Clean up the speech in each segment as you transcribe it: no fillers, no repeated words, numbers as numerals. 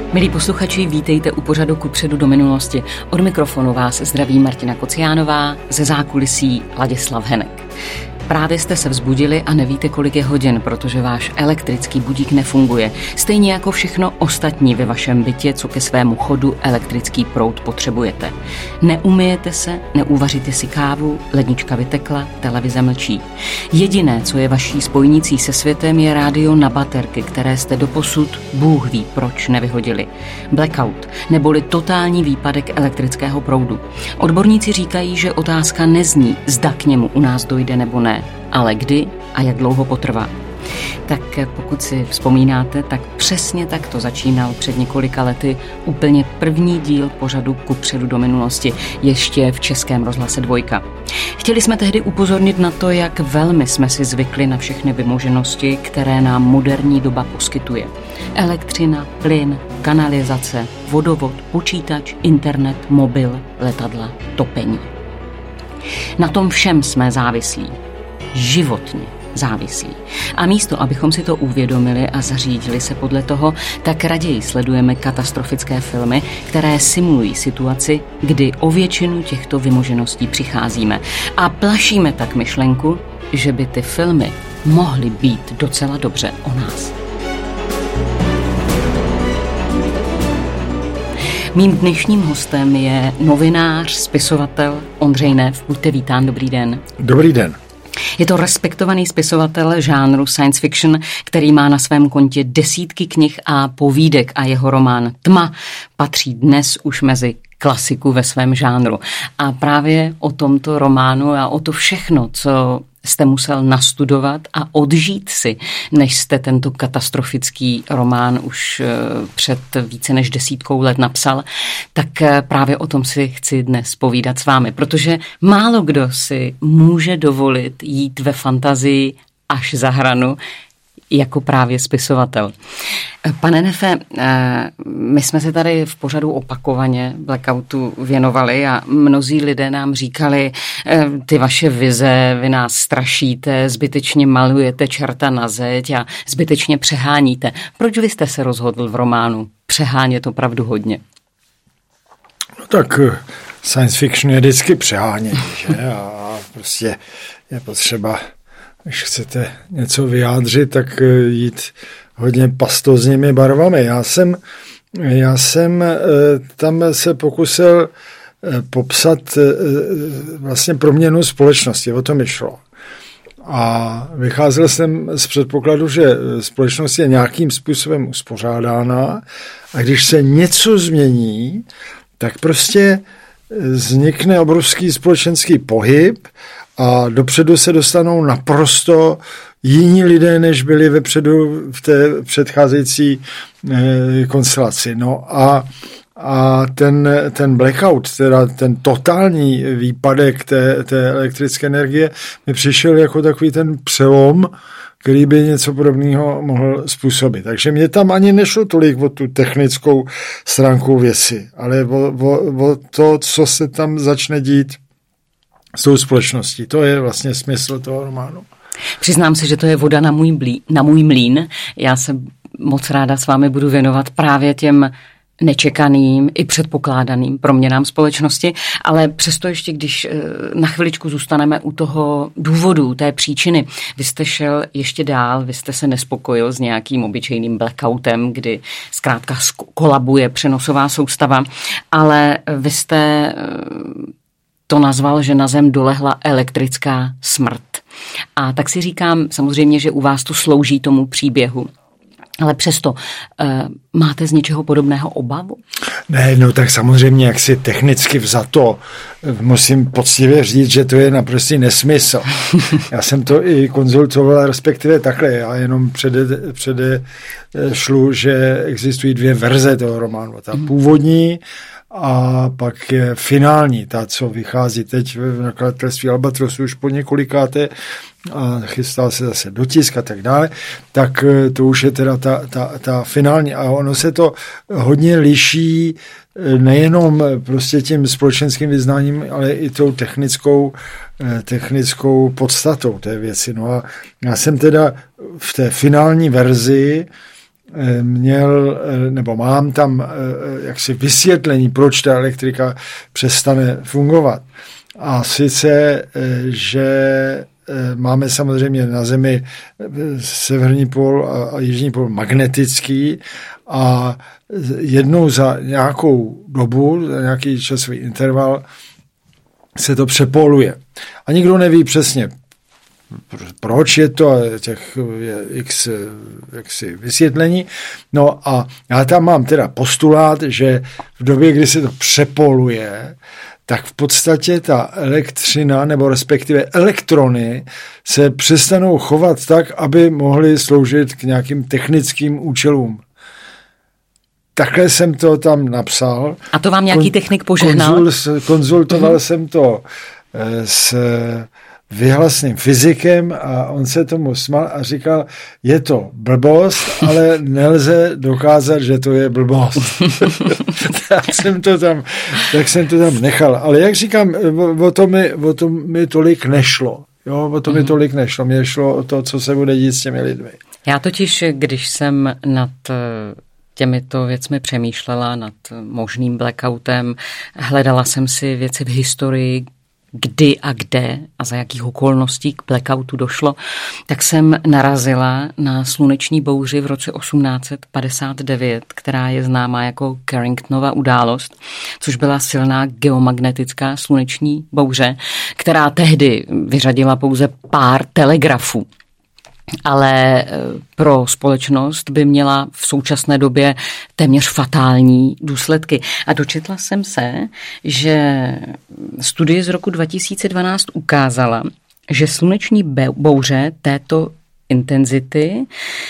Milí posluchači, vítejte u pořadu Kupředu do minulosti. Od mikrofonu vás zdraví Martina Kociánová, ze zákulisí Ladislav Henek. Právě jste se vzbudili a nevíte, kolik je hodin, protože váš elektrický budík nefunguje. Stejně jako všechno ostatní ve vašem bytě, co ke svému chodu elektrický proud potřebujete. Neumyjete se, neuvaříte si kávu, lednička vytekla, televize mlčí. Jediné, co je vaší spojnicí se světem, je rádio na baterky, které jste doposud, Bůh ví proč, nevyhodili. Blackout, neboli totální výpadek elektrického proudu. Odborníci říkají, že otázka nezní, zda k němu u nás dojde nebo ne, ale kdy a jak dlouho potrvá. Tak pokud si vzpomínáte, tak přesně tak to začínal před několika lety úplně první díl pořadu Kupředu do minulosti, ještě v Českém rozhlase 2. Chtěli jsme tehdy upozornit na to, jak velmi jsme si zvykli na všechny vymoženosti, které nám moderní doba poskytuje. Elektřina, plyn, kanalizace, vodovod, počítač, internet, mobil, letadla, topení. Na tom všem jsme závislí. Životně závislí. A místo, abychom si to uvědomili a zařídili se podle toho, tak raději sledujeme katastrofické filmy, které simulují situaci, kdy o většinu těchto vymožeností přicházíme. A plašíme tak myšlenku, že by ty filmy mohly být docela dobře o nás. Mým dnešním hostem je novinář, spisovatel Ondřej Neff. Buďte vítán, dobrý den. Dobrý den. Je to respektovaný spisovatel žánru science fiction, který má na svém kontě desítky knih a povídek a jeho román Tma patří dnes už mezi klasiku ve svém žánru. A právě o tomto románu a o to všechno, co jste musel nastudovat a odžít si, než jste tento katastrofický román už před více než 10 let napsal, tak právě o tom si chci dnes povídat s vámi, protože málo kdo si může dovolit jít ve fantazii až za hranu, jako právě spisovatel. Pane Neffe, my jsme se tady v pořadu opakovaně Blackoutu věnovali a mnozí lidé nám říkali, ty vaše vize, vy nás strašíte, zbytečně malujete čerta na zeď a zbytečně přeháníte. Proč vy jste se rozhodl v románu přehánět opravdu hodně? No tak science fiction je vždycky přehánět, že? A prostě je potřeba, když chcete něco vyjádřit, tak jít hodně pastozními barvami. Já jsem tam se pokusil popsat vlastně proměnu společnosti, o tom mi šlo. A vycházel jsem z předpokladu, že společnost je nějakým způsobem uspořádána a když se něco změní, tak prostě vznikne obrovský společenský pohyb a dopředu se dostanou naprosto jiní lidé, než byli vepředu v té předcházející konstelaci. No a ten blackout, teda ten totální výpadek té elektrické energie, mi přišel jako takový ten přelom, který by něco podobného mohl způsobit. Takže mě tam ani nešlo tolik o tu technickou stránku věci, ale o to, co se tam začne dít s tou společností. To je vlastně smysl toho románu. Přiznám se, že to je voda na můj mlýn. Já se moc ráda s vámi budu věnovat právě těm nečekaným i předpokládaným proměnám společnosti, ale přesto ještě, když na chviličku zůstaneme u toho důvodu, té příčiny, vy jste šel ještě dál, vy jste se nespokojil s nějakým obyčejným blackoutem, kdy zkrátka kolabuje přenosová soustava, ale vy jste to nazval, že na zem dolehla elektrická smrt. A tak si říkám samozřejmě, že u vás to slouží tomu příběhu. Ale přesto, máte z něčeho podobného obavu? Ne, no tak samozřejmě, jak si technicky vzato, musím poctivě říct, že to je naprostý nesmysl. Já jsem to i konzultoval, respektive takhle, já jenom předešlu, že existují 2 verze toho románu. Ta původní a pak je finální, ta, co vychází teď v nakladatelství Albatrosu už po několikáté a chystá se zase dotisk a tak dále, tak to už je teda ta finální. A ono se to hodně liší nejenom prostě tím společenským vyznáním, ale i tou technickou podstatou té věci. No a já jsem teda v té finální verzi mám tam jaksi vysvětlení, proč ta elektrika přestane fungovat. A sice, že máme samozřejmě na Zemi severní pól a jižní pól magnetický a jednou za nějakou dobu, za nějaký časový interval se to přepoluje. A nikdo neví přesně, proč je to, těch x vysvětlení. No a já tam mám teda postulát, že v době, kdy se to přepoluje, tak v podstatě ta elektřina, nebo respektive elektrony se přestanou chovat tak, aby mohly sloužit k nějakým technickým účelům. Takhle jsem to tam napsal. A to vám nějaký technik požehnal? Konzultoval jsem to s vyhlasným fyzikem a on se tomu smál a říkal, je to blbost, ale nelze dokázat, že to je blbost. tak jsem to tam nechal. Ale jak říkám, o to mi tolik nešlo. Jo, o to mi tolik nešlo. Mně šlo o to, co se bude dít s těmi lidmi. Já totiž, když jsem nad těmito věcmi přemýšlela, nad možným blackoutem, hledala jsem si věci v historii, kdy a kde a za jakých okolností k blackoutu došlo, tak jsem narazila na sluneční bouři v roce 1859, která je známá jako Carringtonova událost, což byla silná geomagnetická sluneční bouře, která tehdy vyřadila pouze pár telegrafů. Ale pro společnost by měla v současné době téměř fatální důsledky. A dočetla jsem se, že studie z roku 2012 ukázala, že sluneční bouře této intenzity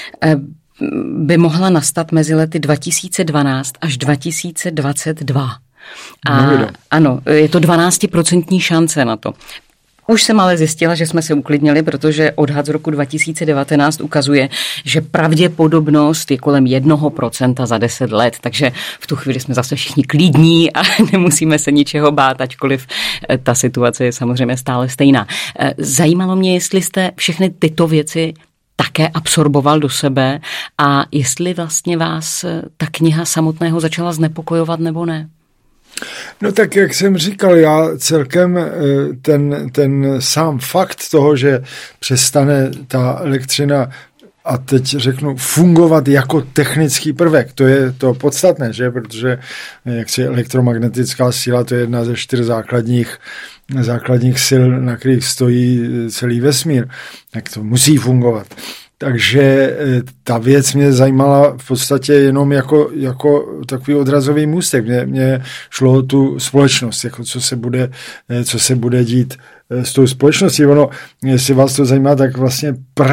by mohla nastat mezi lety 2012 až 2022. A ano, je to 12% šance na to. Už jsem ale zjistila, že jsme se uklidnili, protože odhad z roku 2019 ukazuje, že pravděpodobnost je kolem 1% za 10 let, takže v tu chvíli jsme zase všichni klidní a nemusíme se ničeho bát, ačkoliv ta situace je samozřejmě stále stejná. Zajímalo mě, jestli jste všechny tyto věci také absorboval do sebe a jestli vlastně vás ta kniha samotného začala znepokojovat nebo ne. No tak, jak jsem říkal, já celkem ten sám fakt toho, že přestane ta elektřina a teď řeknu fungovat jako technický prvek, to je to podstatné, že? Protože jaksi elektromagnetická síla, to je jedna ze 4 základních sil, na kterých stojí celý vesmír, tak to musí fungovat. Takže ta věc mě zajímala v podstatě jenom jako takový odrazový můstek. Mě šlo o tu společnost, jako co se bude dít s tou společností. Ono, jestli vás to zajímá, tak vlastně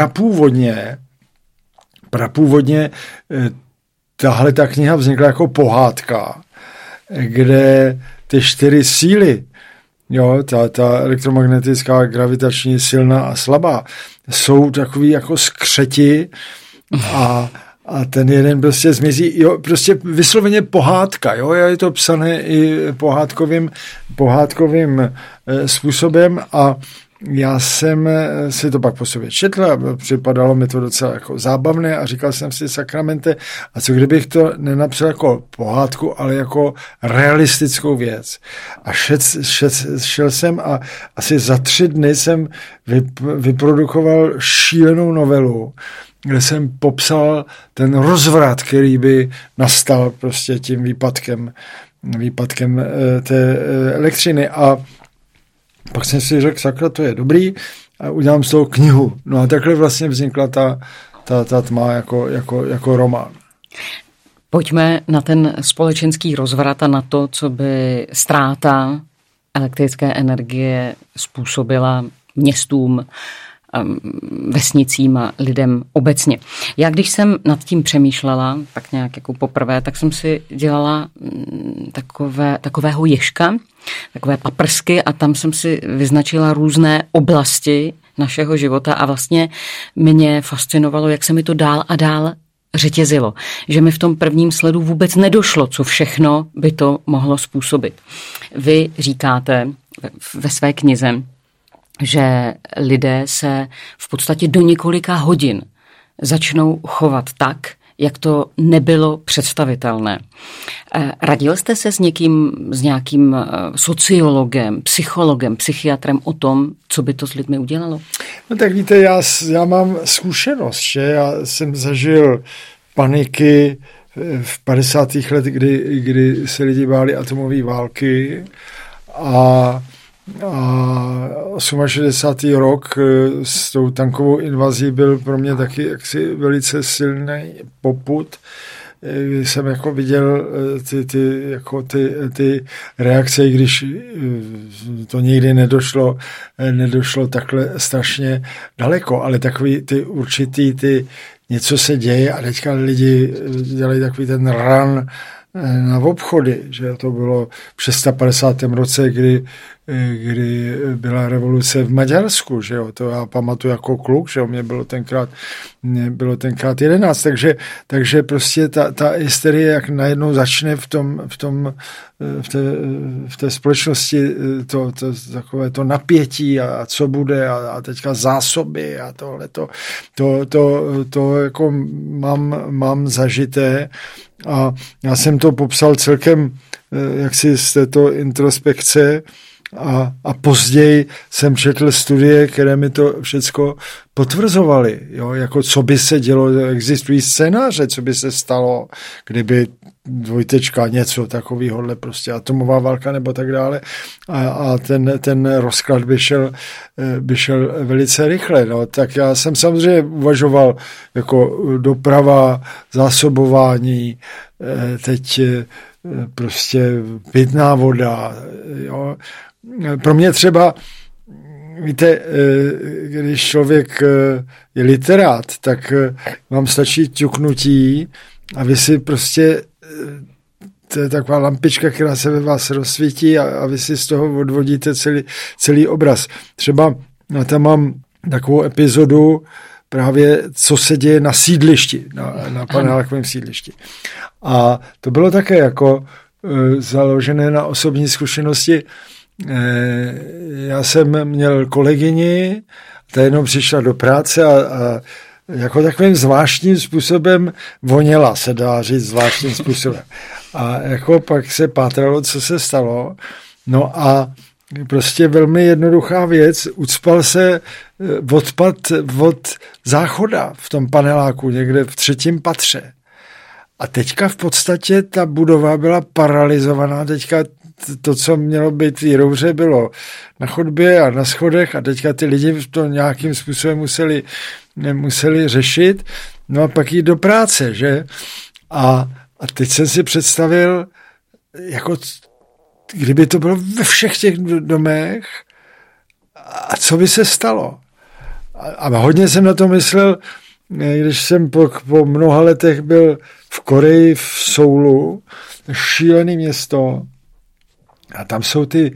prapůvodně tahle ta kniha vznikla jako pohádka, kde ty 4 síly, jo, ta elektromagnetická, gravitační, silná a slabá, jsou takový jako skřeti a ten jeden prostě zmizí, jo, prostě vysloveně pohádka, jo, je to psané i pohádkovým způsobem a já jsem si to pak po sobě četl a připadalo mi to docela jako zábavné a říkal jsem si, sakramente, a co kdybych to nenapsal jako pohádku, ale jako realistickou věc. A šel jsem a asi za 3 dny jsem vyprodukoval šílenou novelu, kde jsem popsal ten rozvrat, který by nastal prostě tím výpadkem té elektřiny a pak jsem si řekl, sakra, to je dobrý a udělám z toho knihu. No a takhle vlastně vznikla ta tma jako román. Pojďme na ten společenský rozvrat a na to, co by ztráta elektrické energie způsobila městům, vesnicím a lidem obecně. Já když jsem nad tím přemýšlela, tak nějak jako poprvé, tak jsem si dělala takového ježka, takové paprsky a tam jsem si vyznačila různé oblasti našeho života a vlastně mě fascinovalo, jak se mi to dál a dál řetězilo. Že mi v tom prvním sledu vůbec nedošlo, co všechno by to mohlo způsobit. Vy říkáte ve své knize, že lidé se v podstatě do několika hodin začnou chovat tak, jak to nebylo představitelné. Radil jste se s nějakým sociologem, psychologem, psychiatrem o tom, co by to s lidmi udělalo? No tak víte, já mám zkušenost, že já jsem zažil paniky v 50. letech, kdy se lidi báli atomové války a 68. rok s tou tankovou invazí byl pro mě taky jaksi velice silný popud. Jsem jako viděl ty reakce, když to nikdy nedošlo takhle strašně daleko, ale takový ty určitý něco se děje a teďka lidi dělají takový ten run na obchody, že to bylo v 650. roce, kdy byla revoluce v Maďarsku, že jo, to já pamatuju jako kluk, že jo, mě bylo tenkrát 11, takže prostě ta hysterie, jak najednou začne v té společnosti takové to napětí a co bude a teďka zásoby a tohleto, to jako mám zažité a já jsem to popsal celkem jaksi z této introspekce a později jsem četl studie, které mi to všecko potvrzovaly. Jo? Jako co by se dělo, existují scénáře, co by se stalo, kdyby něco takovýhodle, prostě atomová válka nebo tak dále a ten rozklad by šel velice rychle. No. Tak já jsem samozřejmě uvažoval jako doprava, zásobování, teď prostě pitná voda, jo. Pro mě třeba, víte, když člověk je literát, tak vám stačí ťuknutí a vy si prostě, to je taková lampička, která se ve vás rozsvítí a vy si z toho odvodíte celý obraz. Třeba já tam mám takovou epizodu právě, co se děje na sídlišti, na panelákovém sídlišti. A to bylo také jako založené na osobní zkušenosti. Já jsem měl kolegyni, ta jenom přišla do práce a jako takovým zvláštním způsobem voněla, se dá říct zvláštním způsobem. A jako pak se pátralo, co se stalo. No a prostě velmi jednoduchá věc, ucpal se odpad od záchoda v tom paneláku někde v 3. patře. A teďka v podstatě ta budova byla paralyzovaná, teďka to, co mělo být v rouře, bylo na chodbě a na schodech a teďka ty lidi to nějakým způsobem museli řešit, no a pak jít do práce, že? A teď jsem si představil, jako kdyby to bylo ve všech těch domech a co by se stalo. A hodně jsem na to myslel, když jsem po mnoha letech byl v Koreji, v Soulu, šílené město, a tam jsou ty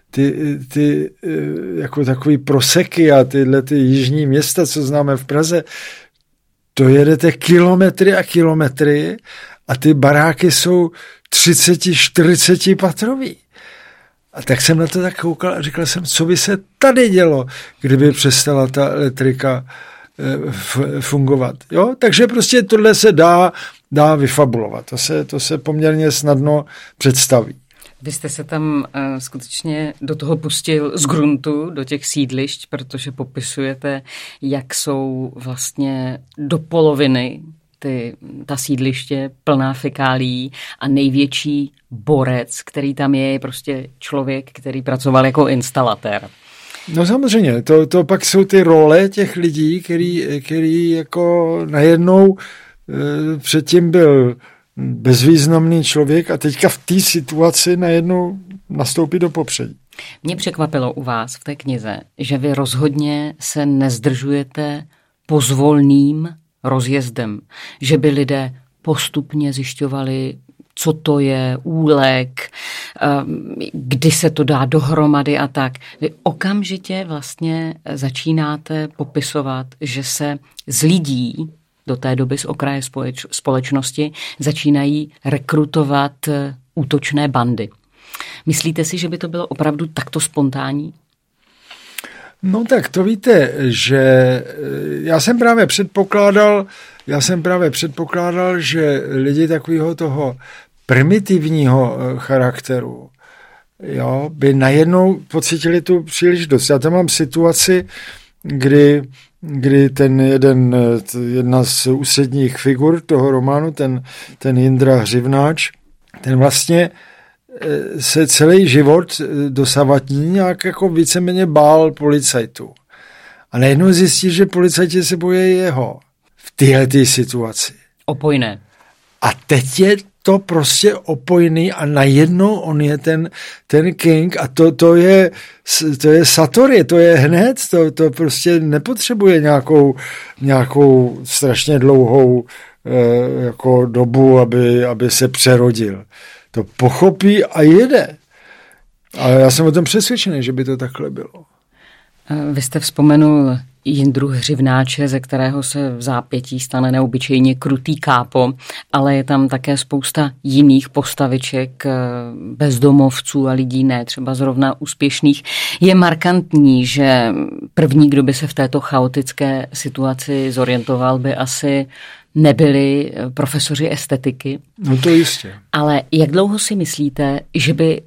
jako takový proseky a tyhle ty jižní města, co známe v Praze, to jedete kilometry a kilometry a ty baráky jsou 30-40 patrový. A tak jsem na to tak koukal a říkal jsem, co by se tady dělo, kdyby přestala ta elektrika fungovat. Jo? Takže prostě tohle se dá vyfabulovat. To se poměrně snadno představí. Vy jste se tam skutečně do toho pustil z gruntu, do těch sídlišť, protože popisujete, jak jsou vlastně do poloviny ta sídliště plná fekálií a největší borec, který tam je prostě člověk, který pracoval jako instalatér. No samozřejmě, to pak jsou ty role těch lidí, který jako najednou předtím byl bezvýznamný člověk a teďka v té situaci najednou nastoupí do popředí. Mě překvapilo u vás v té knize, že vy rozhodně se nezdržujete pozvolným rozjezdem, že by lidé postupně zjišťovali, co to je úlek, kdy se to dá dohromady a tak. Vy okamžitě vlastně začínáte popisovat, že se z lidí do té doby z okraje společnosti začínají rekrutovat útočné bandy. Myslíte si, že by to bylo opravdu takto spontánní? No tak to víte, že já jsem právě předpokládal, že lidi takového toho primitivního charakteru, jo, by najednou pocítili tu příliš dost. Já tam mám situaci, kdy jedna z ústředních figur toho románu, ten Jindra Hřivnáč, ten vlastně se celý život dosavadní nějak jako víceméně bál policajtů. A najednou zjistí, že policajti se bojí jeho v téhletý situaci. Opojné. A teď je to prostě opojný a najednou on je ten king a to je Satori, to je hned, to prostě nepotřebuje nějakou strašně dlouhou jako dobu, aby se přerodil. To pochopí a jede. Ale já jsem o tom přesvědčený, že by to takhle bylo. Vy jste vzpomenul Jindru Hřivnáče, ze kterého se v zápětí stane neobyčejně krutý kápo, ale je tam také spousta jiných postaviček, bezdomovců a lidí ne třeba zrovna úspěšných. Je markantní, že první, kdo by se v této chaotické situaci zorientoval, by asi nebyli profesoři estetiky. No to jistě. Ale jak dlouho si myslíte, že by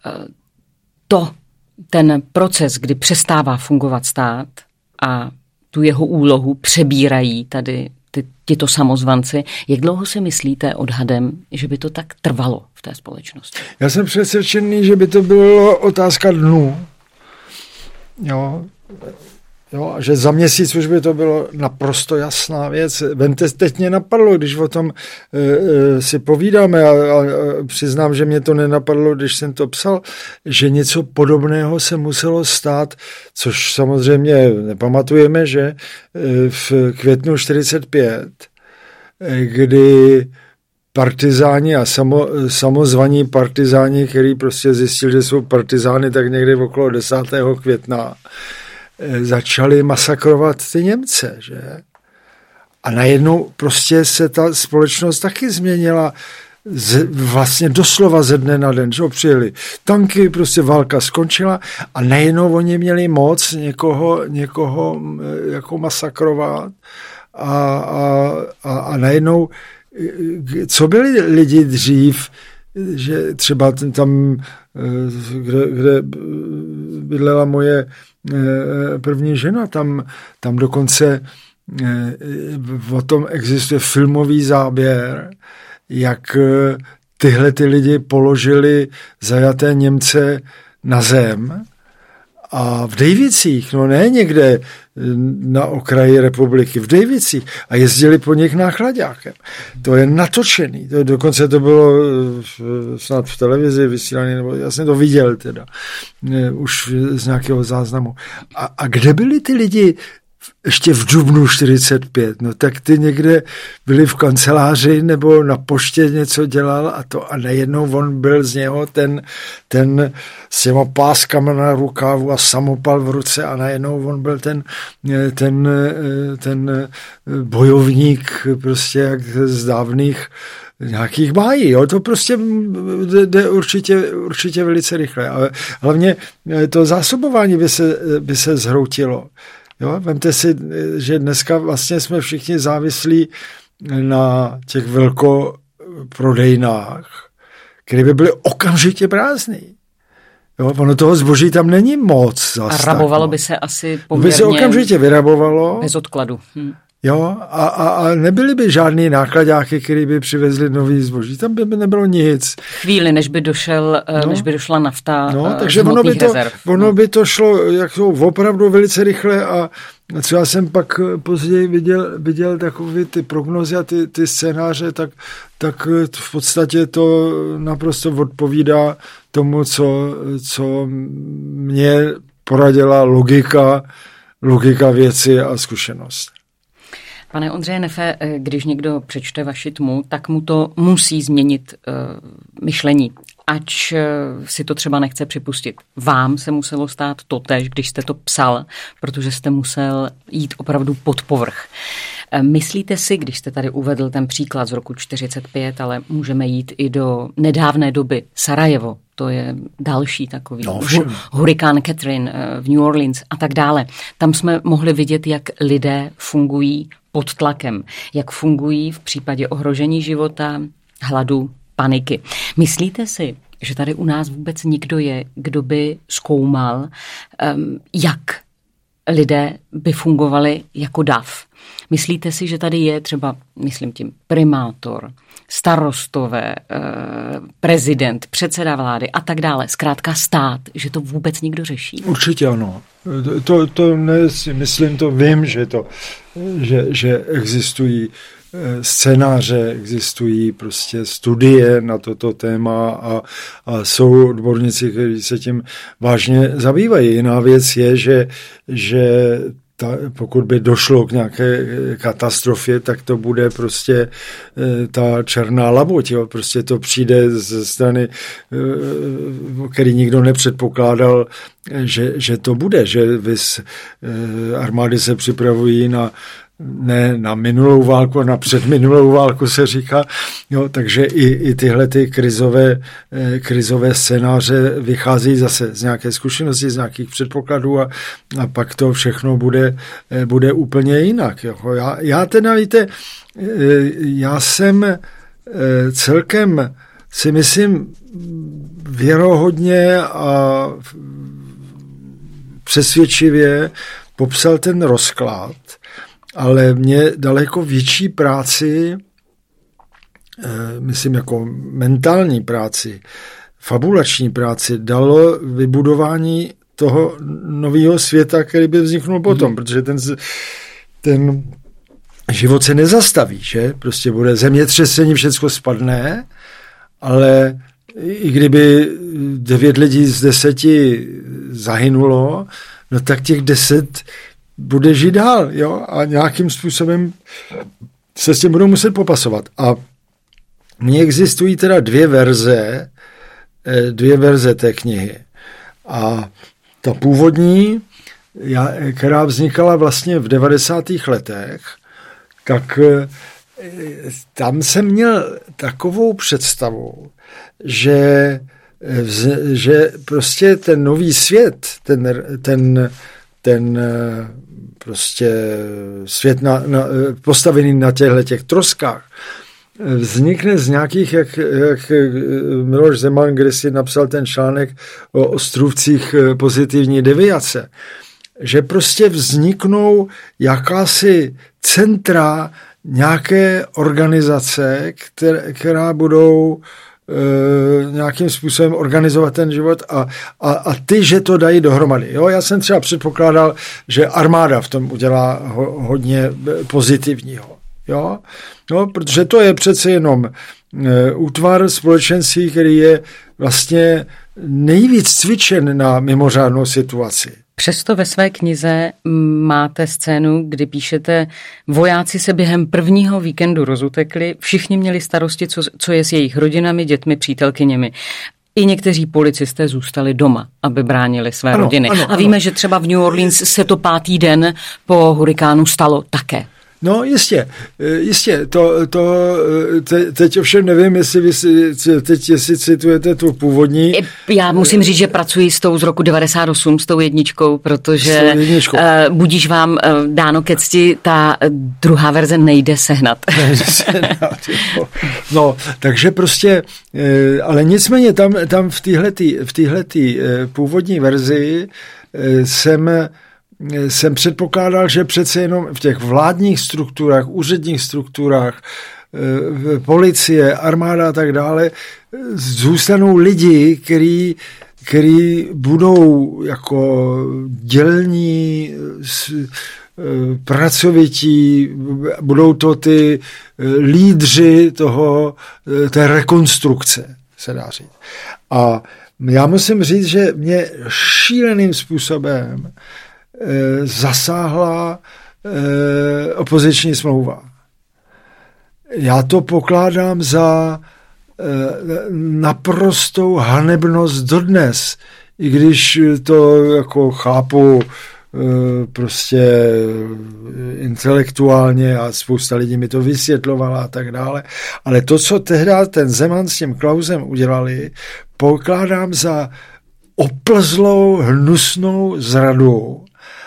ten proces, kdy přestává fungovat stát a tu jeho úlohu přebírají tady tito samozvanci, jak dlouho si myslíte odhadem, že by to tak trvalo v té společnosti? Já jsem přesvědčený, že by to bylo otázka dnů. Jo, a že za měsíc už by to bylo naprosto jasná věc. Vemte, teď mě napadlo, když o tom si povídáme a přiznám, že mě to nenapadlo, když jsem to psal, že něco podobného se muselo stát, což samozřejmě nepamatujeme, že v květnu 45, kdy partizáni a samozvaní partizáni, který prostě zjistili, že jsou partizány, tak někdy okolo 10. května začali masakrovat ty Němce, že? A najednou prostě se ta společnost taky změnila vlastně doslova ze dne na den, že přijeli tanky, prostě válka skončila a najednou oni měli moc někoho jako masakrovat a najednou, co byli lidi dřív, že třeba tam, kde bydlela moje první žena, tam dokonce o tom existuje filmový záběr, jak tyhle ty lidi položili zajaté Němce na zem a v Dejvicích, no ne někde na okraji republiky, v Dejvicích a jezdili po nich náklaďákem. To je natočený, dokonce to bylo snad v televizi vysílané, nebo já jsem to viděl teda, už z nějakého záznamu. A kde byli ty lidi ještě v dubnu 45, no tak ty někde byli v kanceláři nebo na poště něco dělal a najednou on byl z něho ten s těma páskama na rukávu a samopal v ruce a najednou on byl ten bojovník prostě jak z dávných nějakých bájí, jo, to prostě jde určitě velice rychle, ale hlavně to zásobování by se zhroutilo. Jo, vemte si, že dneska vlastně jsme všichni závislí na těch velkoprodejnách, které by byly okamžitě prázdný. Jo, ono toho zboží tam není moc. A rabovalo by se asi poměrně... By se okamžitě vyrabovalo. Bez odkladu. Jo, a nebyly by žádný nákladáky, které by přivezly nový zboží. Tam by nebylo nic. Chvíli, než by došla nafta takže ono by to šlo jako opravdu velice rychle a co já jsem pak později viděl takové ty prognozy a ty scénáře, tak v podstatě to naprosto odpovídá tomu, co mě poradila logika věci a zkušenost. Pane Ondřeje Neffe, když někdo přečte vaši tmu, tak mu to musí změnit myšlení, ač si to třeba nechce připustit. Vám se muselo stát totéž, když jste to psal, protože jste musel jít opravdu pod povrch. Myslíte si, když jste tady uvedl ten příklad z roku 1945, ale můžeme jít i do nedávné doby, Sarajevo, to je další takový, hurikán Catherine v New Orleans a tak dále. Tam jsme mohli vidět, jak lidé fungují pod tlakem, jak fungují v případě ohrožení života, hladu, paniky. Myslíte si, že tady u nás vůbec nikdo je, kdo by zkoumal, jak lidé by fungovali jako dav? Myslíte si, že tady je třeba, myslím tím, primátor, starostové, prezident, předseda vlády a tak dále, zkrátka stát, že to vůbec nikdo řeší? Určitě ano. To myslím, to vím, že existují scénáře, existují prostě studie na toto téma a jsou odborníci, kteří se tím vážně zabývají. Jiná věc je, že pokud by došlo k nějaké katastrofě, tak to bude prostě ta černá labuť. Jo? Prostě to přijde ze strany, který nikdo nepředpokládal, že to bude, že armády se připravují ne na minulou válku, na předminulou válku se říká, jo, takže i tyhle ty krizové scénáře vychází zase z nějaké zkušenosti, z nějakých předpokladů a pak to všechno bude úplně jinak. Jo. Já teda, víte, já jsem celkem si myslím věrohodně a přesvědčivě popsal ten rozklad, ale mě daleko větší práci, myslím jako mentální práci, fabulační práci, dalo vybudování toho nového světa, který by vzniknul potom, protože ten život se nezastaví, že? Prostě bude zemětřesení, všecko spadne, ale i kdyby 9 lidí z 10 zahynulo, no tak těch 10 bude žít dál, jo, a nějakým způsobem se s tím budou muset popasovat. A mně existují teda dvě verze té knihy. A ta původní, která vznikala vlastně v 90. letech, tak tam jsem měl takovou představu, že prostě ten nový svět, ten prostě svět postavený na těch troskách, vznikne z nějakých, jak Miloš Zeman kdysi napsal ten článek o ostrůvcích pozitivní deviace, že prostě vzniknou jakási centra nějaké organizace, která budou nějakým způsobem organizovat ten život a ty, že to dají dohromady. Jo, já jsem třeba předpokládal, že armáda v tom udělá hodně pozitivního. Jo? No, protože to je přece jenom útvar společenství, který je vlastně nejvíc cvičen na mimořádnou situaci. Přesto ve své knize máte scénu, kdy píšete, vojáci se během prvního víkendu rozutekli, všichni měli starosti, co je s jejich rodinami, dětmi, přítelkyněmi. I někteří policisté zůstali doma, aby bránili své rodiny. A víme, že třeba v New Orleans se to 5. den po hurikánu stalo také. No jistě, teď ovšem nevím, jestli citujete tu původní. Já musím říct, že pracuji s tou z roku 98, s tou jedničkou, protože budíž vám dáno ke cti, ta druhá verze nejde sehnat. No, takže prostě, ale nicméně tam v téhletý původní verzi jsem předpokládal, že přece jenom v těch vládních strukturách, úředních strukturách, policie, armáda a tak dále, zůstanou lidi, který budou jako dělní, pracovití, budou to ty lídři té rekonstrukce, se dá říct. A já musím říct, že mě šíleným způsobem zasáhla opoziční smlouva. Já to pokládám za naprostou hanebnost dodnes, i když to jako chápu prostě intelektuálně a spousta lidí mi to vysvětlovala a tak dále. Ale to, co tehdy ten Zeman s tím Klausem udělali, pokládám za oplzlou, hnusnou zradu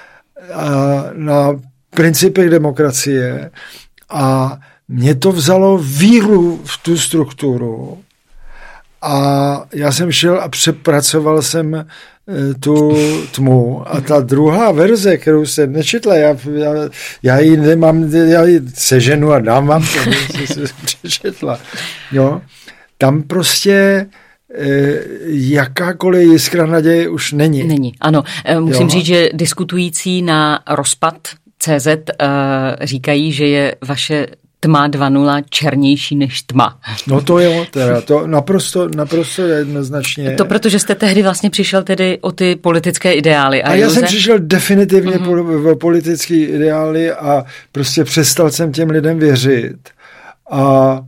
na principech demokracie a mě to vzalo víru v tu strukturu a já jsem šel a přepracoval jsem tu tmu. A ta druhá verze, kterou jsem nečetla, já ji nemám, já ji seženu a dám vám to, jsem přečetla. Jo? Tam prostě jakákoliv jiskra naděje už není. Není, ano. Musím říct, že diskutující na rozpad.cz říkají, že je vaše tma 2.0 černější než tma. No to jo, teda, to naprosto jednoznačně. To protože jste tehdy vlastně přišel tedy o ty politické ideály. A já jsem přišel definitivně o politické ideály a prostě přestal jsem těm lidem věřit. A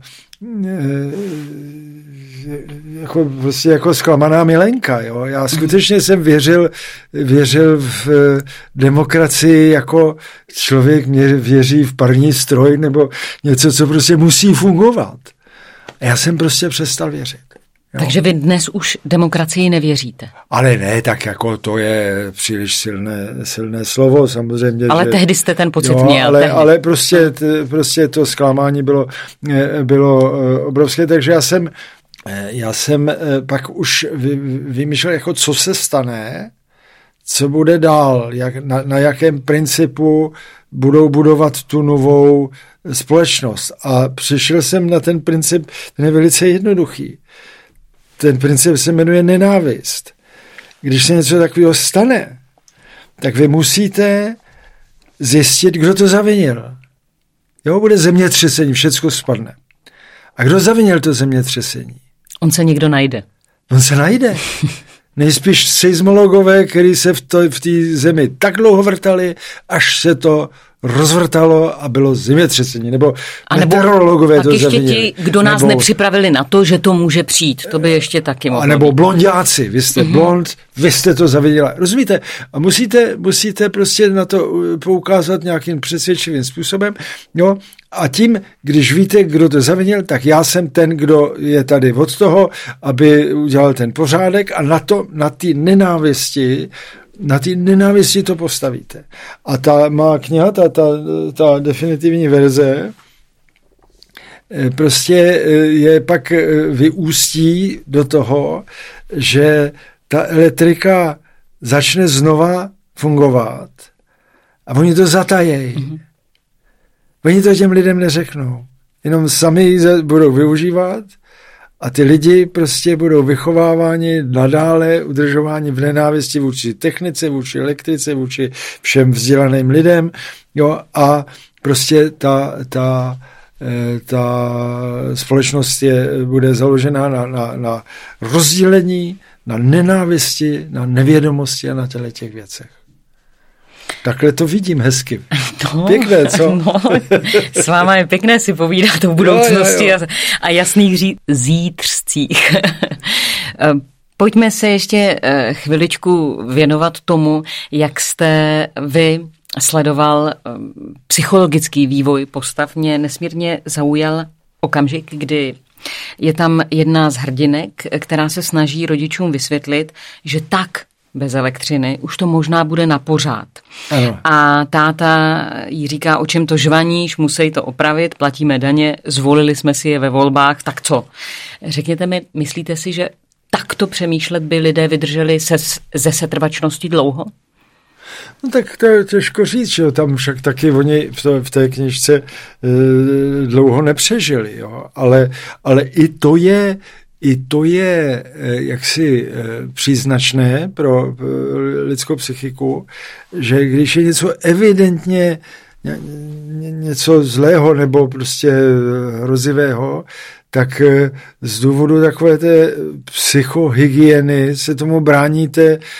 jako zklamaná milenka. Jo? Já skutečně jsem věřil v demokracii jako člověk věří v parní stroj nebo něco, co prostě musí fungovat. A já jsem prostě přestal věřit. Jo? Takže vy dnes už demokracii nevěříte. Ale ne, tak jako to je příliš silné slovo, samozřejmě. Ale tehdy jste ten pocit měl. Ale prostě to zklamání bylo obrovské, takže já jsem pak už vymýšlel, jako co se stane, co bude dál, na jakém principu budou budovat tu novou společnost. A přišel jsem na ten princip, ten je velice jednoduchý. Ten princip se jmenuje nenávist. Když se něco takového stane, tak vy musíte zjistit, kdo to zavinil. Jo, bude zemětřesení, všecko spadne. A kdo zavinil to zemětřesení? On se někdo najde. On se najde. Nejspíš seismologové, kteří se v té zemi tak dlouho vrtali, až se to rozvrtalo a bylo zemětřesení, nebo meteorologové to zavinili. A ještě ti, kdo nás nepřipravili na to, že to může přijít, to by ještě taky mohlo. A nebo blonďáci, vy jste blond, vy jste to zavinili. Rozumíte? A musíte prostě na to poukázat nějakým přesvědčivým způsobem. Jo? A tím, když víte, kdo to zavinil, tak já jsem ten, kdo je tady od toho, aby udělal ten pořádek a na té nenávisti to postavíte. A ta má kniha, ta definitivní verze, prostě je pak vyústí do toho, že ta elektrika začne znova fungovat. A oni to zatajejí. Mm-hmm. Oni to těm lidem neřeknou. Jenom sami ji budou využívat a ty lidi prostě budou vychováváni nadále, udržováni v nenávisti vůči technice, vůči elektrice, vůči všem vzdělaným lidem. Jo, a prostě ta společnost bude založená na rozdělení, na nenávisti, na nevědomosti a na těch věcech. Takhle to vidím hezky. No, pěkné, co? No, s váma je pěkné si povídat o budoucnosti jo. A jasných zítřcích. Pojďme se ještě chviličku věnovat tomu, jak jste vy sledoval psychologický vývoj postav. Mě nesmírně zaujal okamžik, kdy je tam jedna z hrdinek, která se snaží rodičům vysvětlit, že tak bez elektřiny už to možná bude na pořád. Ano. A táta jí říká, o čem to žvaníš, musí to opravit, platíme daně, zvolili jsme si je ve volbách, tak co? Řekněte mi, myslíte si, že takto přemýšlet by lidé vydrželi ze setrvačnosti dlouho? No tak to je těžko říct, že tam však taky oni v té knižce dlouho nepřežili, jo? Ale i to je jaksi příznačné pro lidskou psychiku, že když je něco evidentně něco zlého nebo prostě hrozivého, tak z důvodu takové té psychohygieny se tomu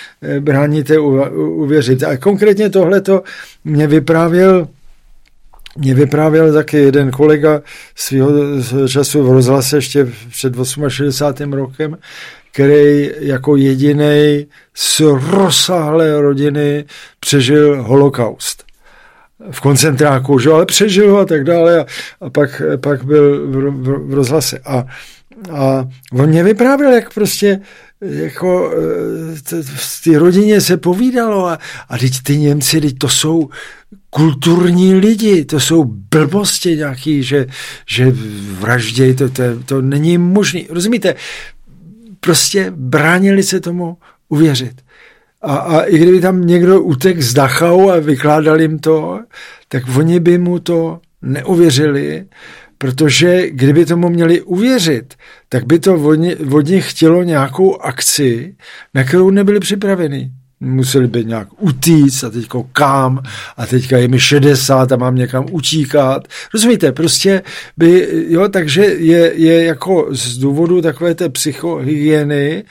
bráníte uvěřit. A konkrétně tohleto mě vyprávěl mě vyprávěl taky jeden kolega svého času v rozhlase ještě před 68. rokem, který jako jedinej z rozsáhlé rodiny přežil holokaust. V koncentráku, že? Ale přežil a tak dále a pak byl v rozhlase. A on mě vyprávěl, jak prostě jako v té rodině se povídalo a teď ty Němci, teď to jsou kulturní lidi, to jsou blbosti nějaký, že vraždějí, to není možný. Rozumíte? Prostě bránili se tomu uvěřit. A i kdyby tam někdo utek z Dachau a vykládal jim to, tak oni by mu to neuvěřili, protože kdyby tomu měli uvěřit, tak by to od nich chtělo nějakou akci, na kterou nebyli připraveni. Museli by nějak utíct a teďko kam a teďka je mi 60 a mám někam utíkat. Rozumíte, prostě by, jo, takže je jako z důvodu takové té psychohygieny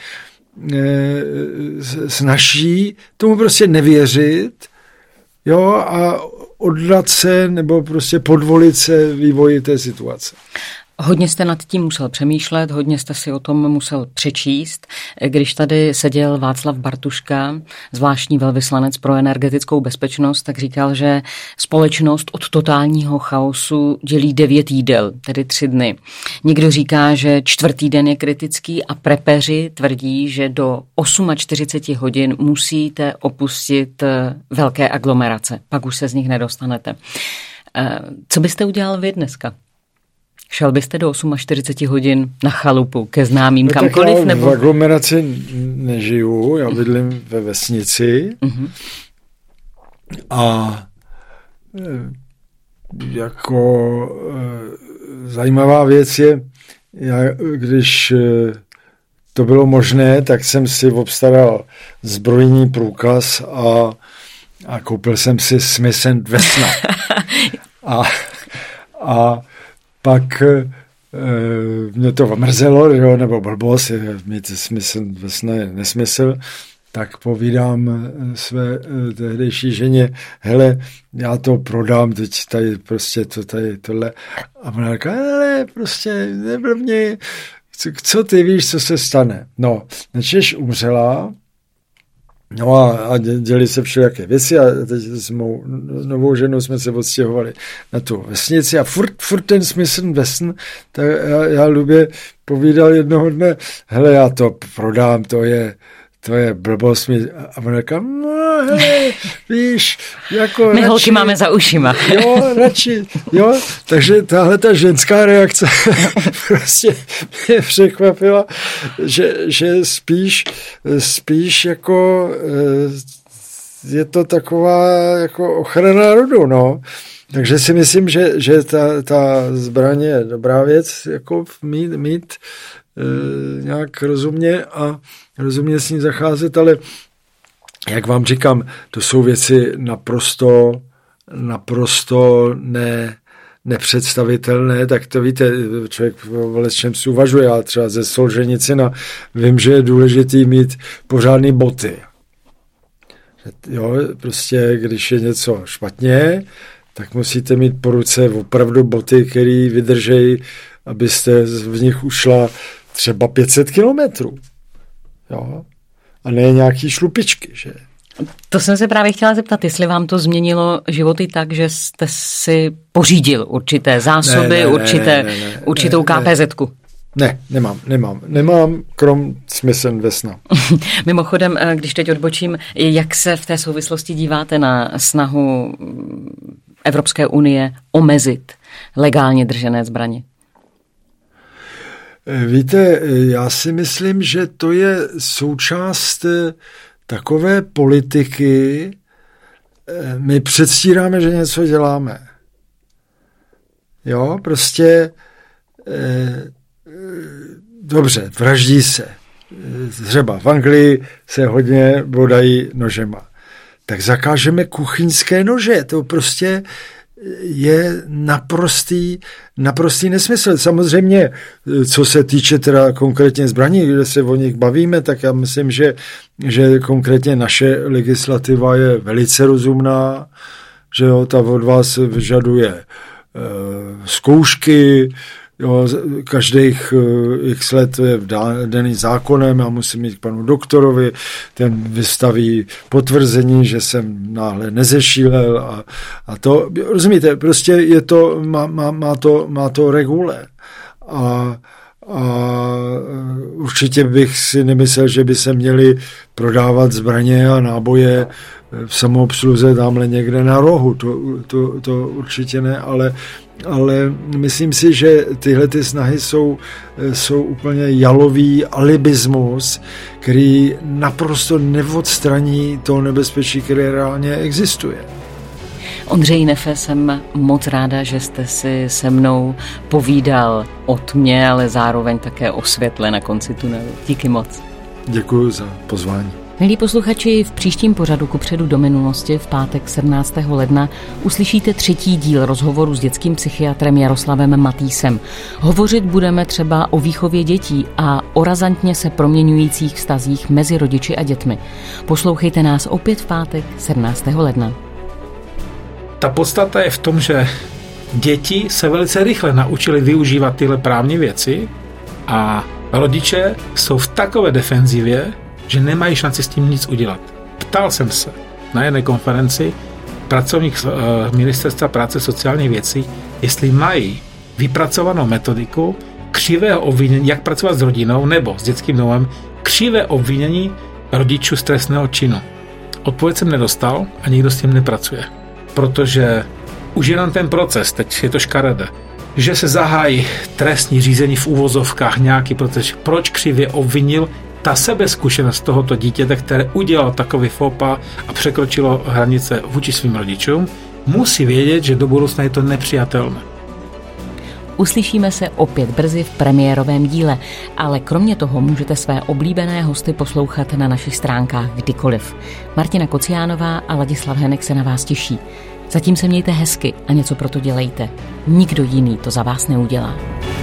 snaží tomu prostě nevěřit, jo, a oddat se nebo prostě podvolit se vývoji té situace. Hodně jste nad tím musel přemýšlet, hodně jste si o tom musel přečíst. Když tady seděl Václav Bartuška, zvláštní velvyslanec pro energetickou bezpečnost, tak říkal, že společnost od totálního chaosu dělí 9 jídel, tedy 3 dny. Někdo říká, že 4. den je kritický a prepeři tvrdí, že do 48 hodin musíte opustit velké aglomerace. Pak už se z nich nedostanete. Co byste udělal vy dneska? Šel byste do 48 hodin na chalupu ke známým kamkoliv? Já nebo? v aglomeraci nežiju, já bydlím ve vesnici a jako zajímavá věc je, když to bylo možné, tak jsem si obstaral zbrojní průkaz a koupil jsem si Smith & Wessona. A pak mě to omrzelo, jo, nebo blbost, mít Smith & Wessona je nesmysl, tak povídám své tehdejší ženě, hele, já to prodám, teď tady prostě tohle. A ona říká, ale prostě neblbni, co ty víš, co se stane? No, načež umřela, no a děli se všelijaké věci a teď s mou novou ženou jsme se odstěhovali na tu vesnici a furt ten Smith & Wesson, tak já Lubě povídal jednoho dne, hele, já to prodám, to je blbost. A ona říká, no hele, víš, jako my holky máme za ušima. Jo, radši, jo. Takže tahle ta ženská reakce prostě mě překvapila, že spíš jako je to taková jako ochrana rodu, no. Takže si myslím, že ta zbraň je dobrá věc, jako mít nějak rozumně a rozumně s ní zacházet, ale jak vám říkám, to jsou věci naprosto nepředstavitelné, tak to víte, člověk o čem si uvažuje, já třeba ze Solženicina vím, že je důležitý mít pořádný boty. Jo, prostě když je něco špatně, tak musíte mít po ruce opravdu boty, které vydržejí, abyste v nich ušla třeba 500 kilometrů. Jo? A ne nějaký šlupičky, že? To jsem se právě chtěla zeptat, jestli vám to změnilo životy tak, že jste si pořídil určité zásoby, určitou KPZ-ku. Ne, nemám, krom Smith & Wessona. Mimochodem, když teď odbočím, jak se v té souvislosti díváte na snahu Evropské unie omezit legálně držené zbraně? Víte, já si myslím, že to je součást takové politiky. My předstíráme, že něco děláme. Jo, prostě dobře, vraždí se. Třeba v Anglii se hodně bodají nožema. Tak zakážeme kuchyňské nože. To prostě je naprostý nesmysl. Samozřejmě, co se týče teda konkrétně zbraní, kde se o nich bavíme, tak já myslím, že konkrétně naše legislativa je velice rozumná. že jo, ta od vás vyžaduje zkoušky, jo, každých x let je daný zákonem, já musím jít k panu doktorovi, ten vystaví potvrzení, že jsem náhle nezešílel a to, rozumíte, prostě je to, má to regule a určitě bych si nemyslel, že by se měli prodávat zbraně a náboje v samoobsluze tamhle někde na rohu, to určitě ne, ale myslím si, že tyhle ty snahy jsou úplně jalový alibismus, který naprosto neodstraní to nebezpečí, které reálně existuje. Ondřej Nefe, jsem moc ráda, že jste si se mnou povídal o tmě, ale zároveň také o světle na konci tunelu. Díky moc. Děkuji za pozvání. Milí posluchači, v příštím pořadu Kupředu do minulosti v pátek 17. ledna uslyšíte 3. díl rozhovoru s dětským psychiatrem Jaroslavem Matýsem. Hovořit budeme třeba o výchově dětí a o razantně se proměňujících vztazích mezi rodiči a dětmi. Poslouchejte nás opět v pátek 17. ledna. Ta podstata je v tom, že děti se velice rychle naučily využívat tyhle právní věci a rodiče jsou v takové defenzivě, že nemají šanci s tím nic udělat. Ptal jsem se na jedné konferenci pracovník Ministerstva práce a sociálních věcí, jestli mají vypracovanou metodiku křivého obvinění, jak pracovat s rodinou nebo s dětským domovem, křivé obvinění rodičů z trestného činu. Odpověď jsem nedostal a nikdo s tím nepracuje. Protože už jenom ten proces, teď je to škaredé, že se zahájí trestní řízení v uvozovkách nějaký proces, proč křivě obvinil, ta sebezkušenost tohoto dítěte, které udělalo takový faux pas a překročilo hranice vůči svým rodičům, musí vědět, že do budoucna je to nepřijatelné. Uslyšíme se opět brzy v premiérovém díle, ale kromě toho můžete své oblíbené hosty poslouchat na našich stránkách kdykoliv. Martina Kociánová a Ladislav Henek se na vás těší. Zatím se mějte hezky a něco pro to dělejte. Nikdo jiný to za vás neudělá.